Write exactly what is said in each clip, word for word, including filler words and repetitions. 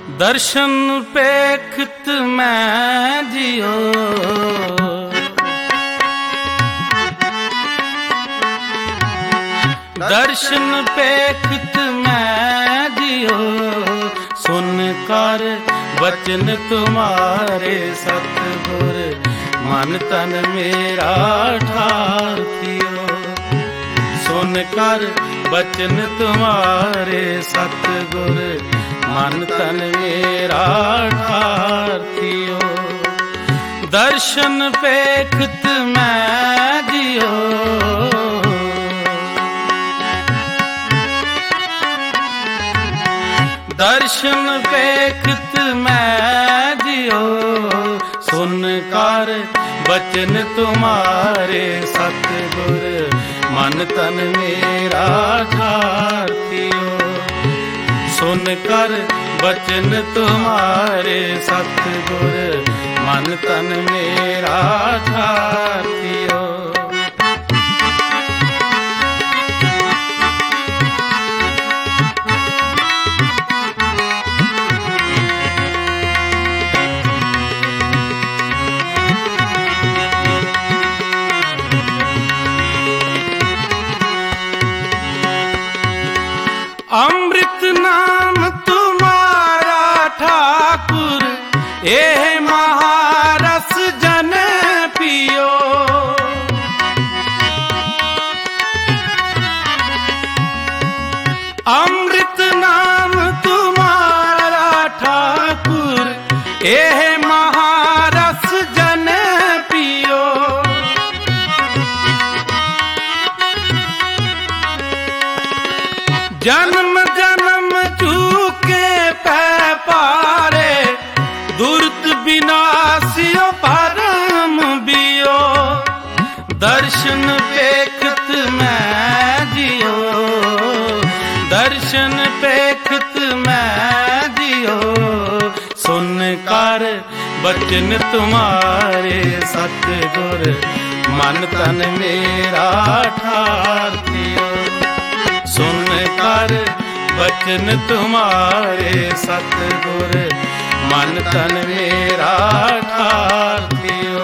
दर्शन पेखत मैं जियो, दर्शन पेखत मैं जियो, सुन कर वचन तुम्हारे सतगुर, मन तन मेरा ठार थियो। सुन कर वचन तुम्हारे सतगुर, मन तन मेरा ठार थियो। दर्शन पेखत मैं जियो, दर्शन पेखत मैं जियो, सुन कर वचन तुम्हारे सतगुर, मन तन मेरा ठार थियो। सुन कर वचन तुम्हारे सतगुर, मन तन मेरा ठार थियो। अमृत नाम तुम्हारा ठाकुर, एह महारस जन पियो। अमृत नाम तुम्हारा ठाकुर, एह महारस जन पियो। जन्म जन्म चूके पै पारे, दुर्त विनाशियो परम बियो। दर्शन पेखत मैं जियो, दर्शन पेखत मैं जियो, सुन कर वचन तुम्हारे सतगुर, मन तन मेरा ठार थियो। सुन कर वचन तुम्हारे सतगुर, मन तन मेरा ठार थियो।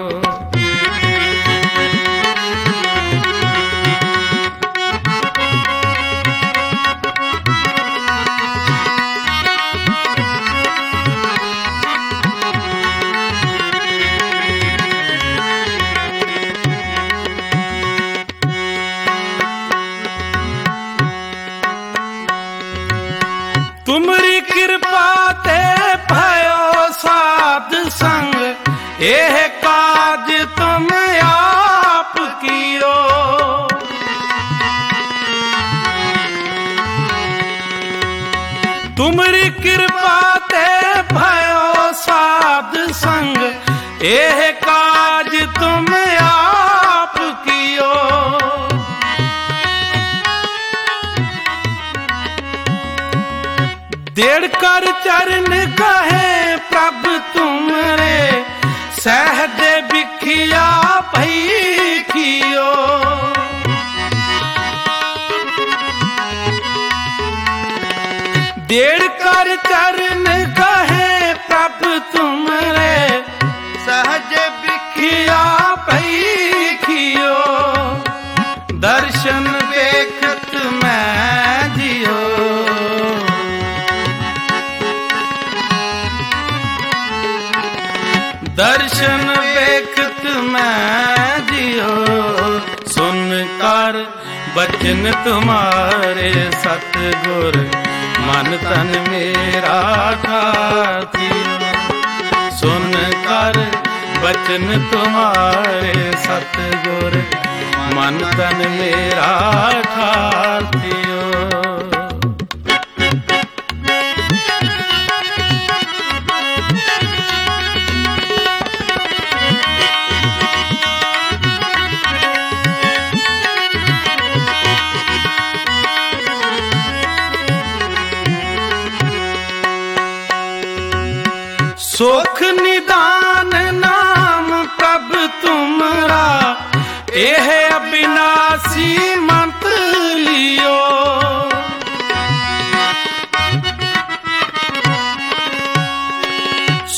तुमरी कृपा ते भयो साध संग, एह काज तुम आप कियो। तुमरी कृपा ते भयो साध संग, एह काज तुम आप कियो। देड़ कर चरण कहे प्रभु तुमरे, सहज बिखिया भई कियो। देड़ कर चरण कहे प्रभु तुमरे, सहज बिखिया भई कियो। दर्शन देखत मैं जियो, दर्शन देखत मैं जियो, सुन कर वचन तुम्हारे सतगुर, मन तन मेरा ठार थियो। सुन कर वचन तुम्हारे सतगुर, मन तन मेरा ठार थियो। सुख निदान नाम प्रभु तुमरा, एह अविनाशी मंत्र लियो।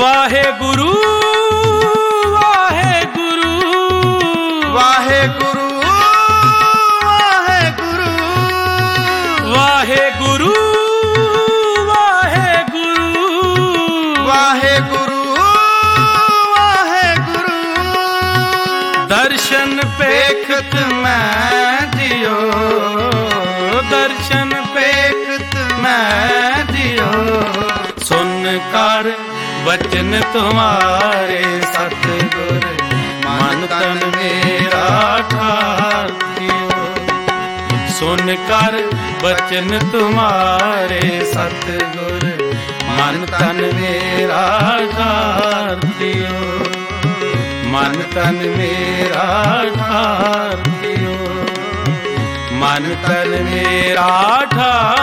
ਵਾਹਿਗੁਰੂ ਵਾਹਿਗੁਰੂ ਵਾਹਿਗੁਰੂ ਵਾਹਿਗੁਰੂ ਵਾਹਿਗੁਰੂ ਵਾਹਿਗੁਰੂ ਵਾਹਿਗੁਰੂ ਵਾਹਿਗੁਰੂ ਦਰਸ਼ਨ ਪੇਖਤ ਮੈਂ ਜਿਉ ਦਰਸ਼ਨ ਪੇਖਤ ਮੈਂ ਜਿਉ ਸੁਨ ਕਰ ਬਚਨ ਤੁਮਾਰੇ ਸਤਿਗੁਰ ਮਨ ਤਨ ਮੇਰਾ ਠਾਰ ਦਿਓ ਸੁਨ ਕਰ ਬਚਨ ਤੁਮਾਰੇ ਸਤਿਗੁਰ ਮਨ ਤਨ ਮੇਰਾ ਠਾਰ ਦਿਓ ਮਨ ਤਨ ਮੇਰਾ ਠਾਰ ਦਿਓ ਮਨ ਤਨ ਮੇਰਾ ਠਾਰ